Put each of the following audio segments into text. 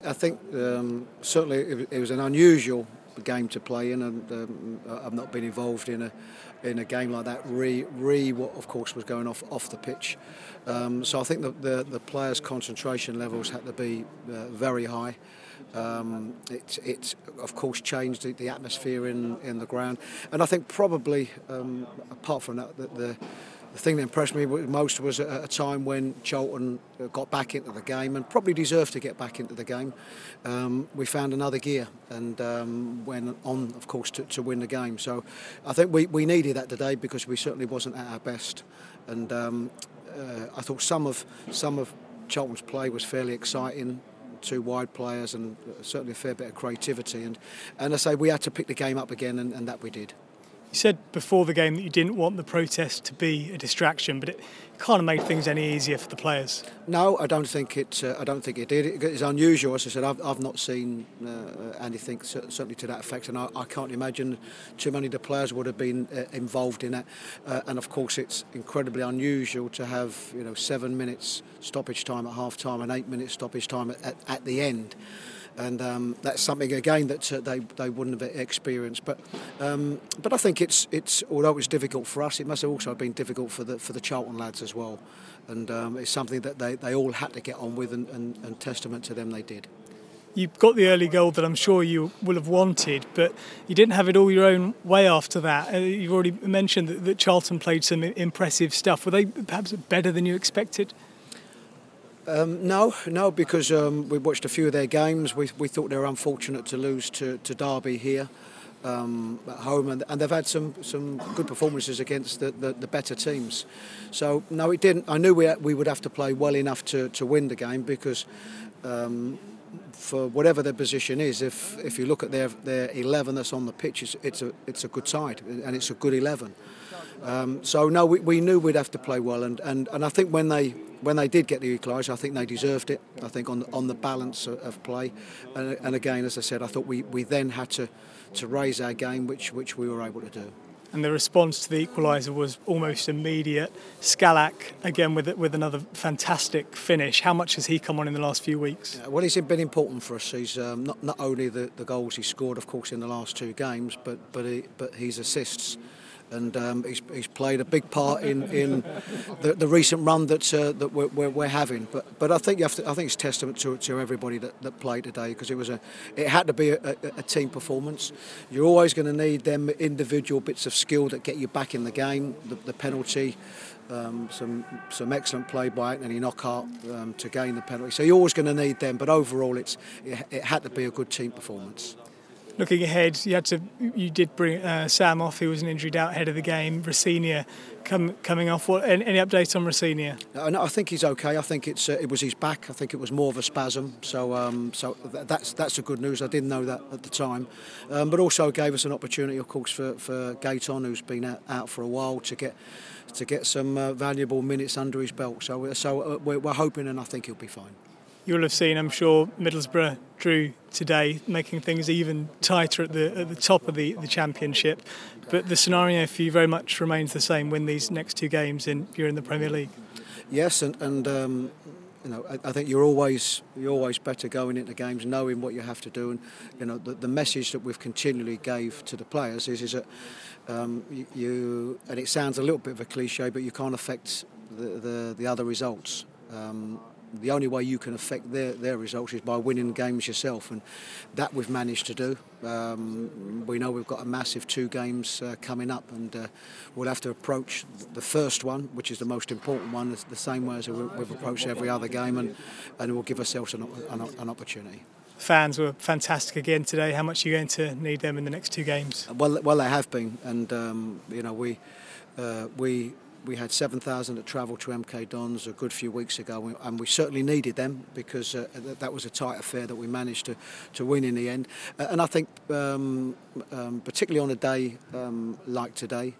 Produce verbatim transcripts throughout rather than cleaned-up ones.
I think um, certainly it, it was an unusual game to play in, and um, I've not been involved in a in a game like that. Re, re what of course was going off off the pitch, um, so I think that the the players' concentration levels had to be uh, very high. Um, it, it of course changed the, the atmosphere in, in the ground, and I think probably um, apart from that, the, the The thing that impressed me most was at a time when Charlton got back into the game and probably deserved to get back into the game. Um, we found another gear and um, went on, of course, to, to win the game. So I think we, we needed that today because we certainly wasn't at our best. And um, uh, I thought some of some of Charlton's play was fairly exciting. Two wide players and certainly a fair bit of creativity. And, and I say we had to pick the game up again, and, and that we did. You said before the game that you didn't want the protest to be a distraction, but it kind of made things any easier for the players. No, I don't think it. Uh, I don't think it did. It's unusual, as I said. I've, I've not seen uh, anything certainly to that effect, and I, I can't imagine too many of the players would have been uh, involved in that. Uh, and of course, it's incredibly unusual to have you know seven minutes stoppage time at half time and eight minutes stoppage time at, at, at the end. And um, that's something again that uh, they they wouldn't have experienced. But um, but I think it's it's although it's difficult for us, it must have also been difficult for the for the Charlton lads as well. And um, it's something that they, they all had to get on with, and, and, and testament to them they did. You got the early goal that I'm sure you will have wanted, but you didn't have it all your own way after that. Uh, you've already mentioned that, that Charlton played some impressive stuff. Were they perhaps better than you expected? Um, no, no, because um, we watched a few of their games. We we thought they were unfortunate to lose to, to Derby here um, at home, and, and they've had some, some good performances against the, the, the better teams. So no, it didn't. I knew we we would have to play well enough to, to win the game because um, for whatever their position is, if if you look at their their eleven that's on the pitch, it's, it's a it's a good side and it's a good eleven. Um, so no, we, we knew we'd have to play well, and, and, and I think when they when they did get the equaliser, I think they deserved it. I think on on the balance of, of play, and, and again, as I said, I thought we, we then had to, to raise our game, which which we were able to do. And the response to the equaliser was almost immediate. Scalak again with with another fantastic finish. How much has he come on in the last few weeks? Yeah, well, he's been important for us. He's um, not not only the, the goals he scored, of course, in the last two games, but but he, but his assists. And um, he's, he's played a big part in, in the, the recent run that uh, that we're, we're, we're having. But but I think you have to, I think it's testament to, to everybody that, that played today, because it was a it had to be a, a, a team performance. You're always going to need them individual bits of skill that get you back in the game. The, the penalty, um, some some excellent play by Anthony Knockaert um, to gain the penalty. So you're always going to need them. But overall, it's it, it had to be a good team performance. Looking ahead, you had to. You did bring uh, Sam off, who was an injured out ahead of the game. Rosenior come, coming off. What, any, any updates on Rosenior? Uh, no, I think he's okay. I think it's uh, it was his back. I think it was more of a spasm. So um, so th- that's that's the good news. I didn't know that at the time, um, but also gave us an opportunity, of course, for for Gaeton, who's been out, out for a while, to get to get some uh, valuable minutes under his belt. So so uh, we're, we're hoping, and I think he'll be fine. You'll have seen, I'm sure, Middlesbrough drew today, making things even tighter at the at the top of the, the championship. But the scenario for you very much remains the same: win these next two games, and you're in the Premier League. Yes, and and um, you know, I, I think you're always you're always better going into games knowing what you have to do, and you know the, the message that we've continually gave to the players is is that um, you, you and it sounds a little bit of a cliche, but you can't affect the the, the other results. Um, The only way you can affect their, their results is by winning games yourself, and that we've managed to do. Um, we know we've got a massive two games uh, coming up, and uh, we'll have to approach the first one, which is the most important one, the same way as we've approached every other game, and, and we'll give ourselves an, an, an opportunity. Fans were fantastic again today. How much are you going to need them in the next two games? Well, well, they have been, and um, you know we uh, we. We had seven thousand that travelled to M K Dons a good few weeks ago, and we certainly needed them because uh, that was a tight affair that we managed to, to win in the end. Uh, and I think, um, um, particularly on a day um, like today,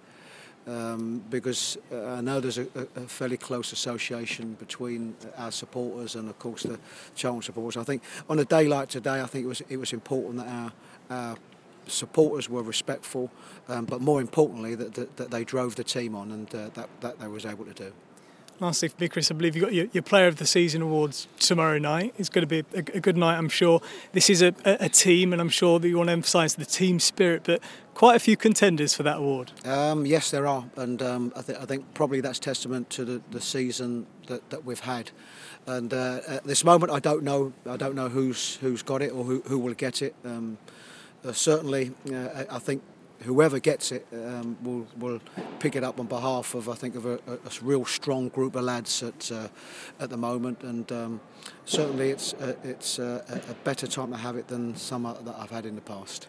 um, because uh, I know there's a, a fairly close association between our supporters and, of course, the Charlton supporters. I think on a day like today, I think it was it was important that our, our supporters were respectful, um, but more importantly that, that, that they drove the team on, and uh, that, that they was able to do. lastly for me, Chris, I believe you've got your, your Player of the Season awards tomorrow night. It's going to be a, a good night, I'm sure. This is a, a, a team, and I'm sure that you want to emphasise the team spirit, but quite a few contenders for that award. Um, yes, there are, and um, I, th- I think probably that's testament to the, the season that, that we've had. And uh, at this moment, I don't know. I don't know who's who's got it or who, who will get it. Um, uh, certainly, uh, I think whoever gets it um, will will pick it up on behalf of I think of a, a, a real strong group of lads at uh, at the moment, and um, certainly it's uh, it's uh, a better time to have it than some that I've had in the past.